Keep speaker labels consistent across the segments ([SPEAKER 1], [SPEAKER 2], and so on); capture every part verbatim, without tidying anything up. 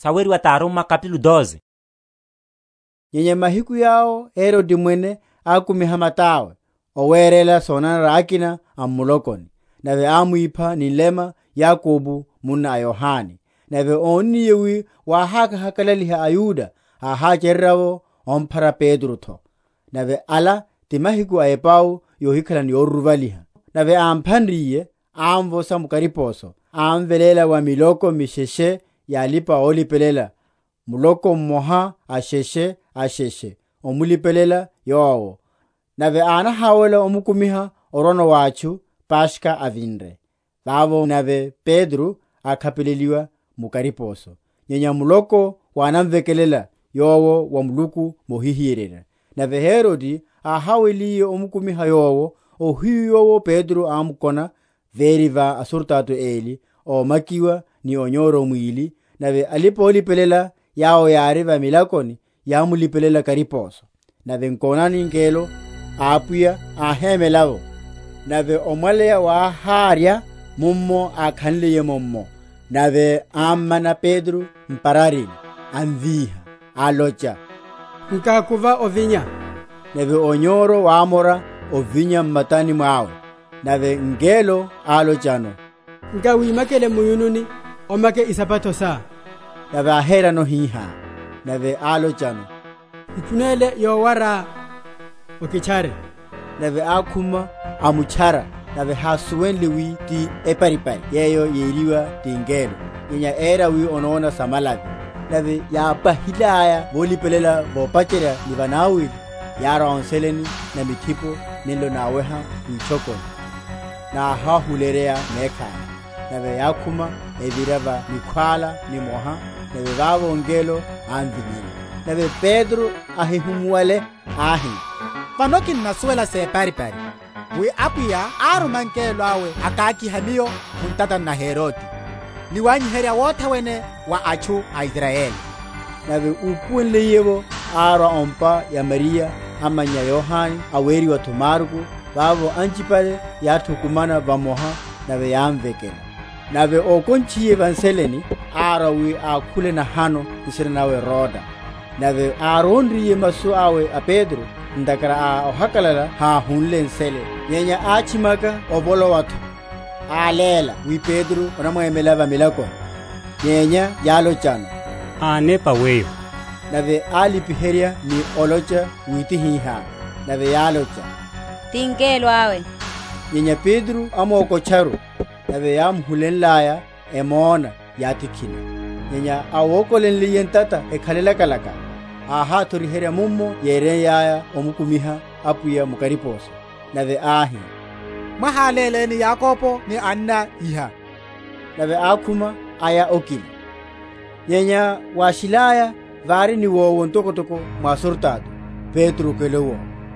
[SPEAKER 1] Saweri wa Taroma capítulo doze.
[SPEAKER 2] Nyenye mahiku yao Herodi mwene akumiha matawe owerela sonana rakina amulokoni nave amuipa nilema Yakobu muna Yohani nave onni yewi wa haka hakalaliha ayuda ahacherravo ompara Pedro tho nave ala timahiku aepau yohikhalani yoruvaliha nave amphanriye amvosa mukariposo amvelela wa miloko misheshe yalipa olipelela muloko mmoha asheshe asheshe omulipelela yowo nave ana hawela omukumiha orono wachu Pashka avinre vavo nave Pedro akhapeleliwa mukariposo nyenya muloko wanamvekelela yowo wa muluku mohihirera nave Herodi ahaweliye omukumiha yowo ohiyowo Pedro amukona veriva asurtato eli o makiwa ni onyoro mwili nave alipo olipelela yao yariva milakoni yamulipelela kariposo nave nkonani ngelo apuya ahemelavo nave omwaleya wa harya mummo akhanleye mommo nave ammana Pedro mpararini anviha alocha
[SPEAKER 3] nkakuva ovinya
[SPEAKER 2] nave onyoro waamora ovinya mmatani mwawe nave ngelo alochano
[SPEAKER 3] nkawimakele muyununi omake isapato saa
[SPEAKER 2] nave ahera no hiha nave alochano
[SPEAKER 3] ipunele yowara okichare
[SPEAKER 2] nave akhuma amuchara nave hasuwenli wi ti eparipari yeyo yeriwa ti ngelo nyenya era wi onoona samalavi nave yapahilaya volipelela vopachera ni vanawili yara onseleni na mithipo nilo naweha wichokoni na hahulerea mekhaya nave yakhuma evirava mikhwala ni moha nave vavo ngelo anvinyela nave Pedro ahihumuwale ahi
[SPEAKER 4] panoki nasuela se paripari wi apuya arumankelo awe akaki hamiyo muntata na Herodi liwanyiheria wota wene wa achu a Israeli
[SPEAKER 2] nave upuenle yevo ara ompa ya Maria amanya Yohani aweri wa Tomarku vavo anchipale yathukumana vamoha nave yamvekela nave okonchiye vanseleni ara wi akhule na hano isira nawe Roda nave arondriye masu awe a Pedro ndakara a ohakalala ha hunle nsele nyenya achimaka obolo wathu alela wi Pedro onamwemela vamilako nyenya yalochano
[SPEAKER 1] Ane paweyo.
[SPEAKER 2] nave alipiheria ni olocha witihiha nave yalocha
[SPEAKER 5] Tingelo awe
[SPEAKER 2] nyenya Pedro amokocharu nave yamhulenlaya emona yatikhina nyenya awokolenli yentata ekhalela kalaka aha thoriheria mummo yere yaya omukumiha apuya mukariposo nave ahi
[SPEAKER 4] mahaleleni Yakobo ni anna iha
[SPEAKER 2] nave akhuma aya okili nyenya washilaya vari ni wowo ntokotoko mwasurtado Petro kelewo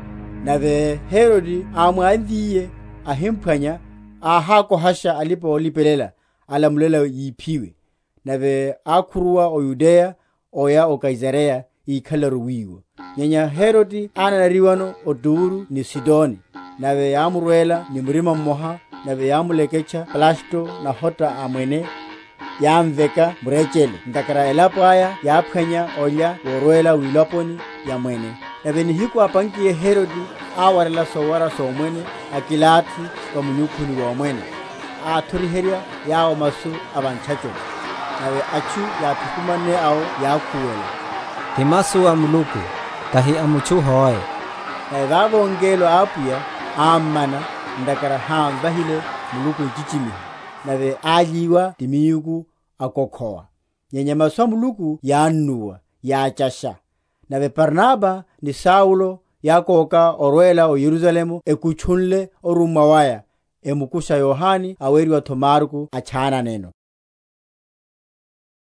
[SPEAKER 2] nave Herodi amwandiye ahimphanya ahako hasha alipo olipelela alamulela yiphiwe nave akhuruwa o Yudea oya o Kaisarea ikhalaru wiwo nyenya Herodi ananariwano o Duru ni Sidoni nave yamurwela ni murima mmoha nave yamulekecha Plasto na hota amwene yamveka murechele ndakara elapo aya yaphanya olya worwela wilaponi ya mwene nave nihiku apankiye Herodi awarela sowara somwene akilati wa munyukhuni wa mwene athoriheria yao masu abanchacho nave achu yathukumane ao yakhuwela
[SPEAKER 6] timasu wa muluku tahi amuchu hoye
[SPEAKER 2] nave vavo ngelo apuya ammana ndakara hamvahile muluku chichimiha nave aliwa timiyuku akokhowa nyenya maswa muluku yannuwa yachasha nave Barnaba ni Saulo yakoka orwela o Yerusalemu ekuchunle orumawaya emukusha Yohani aweri wa Tomarku achana neno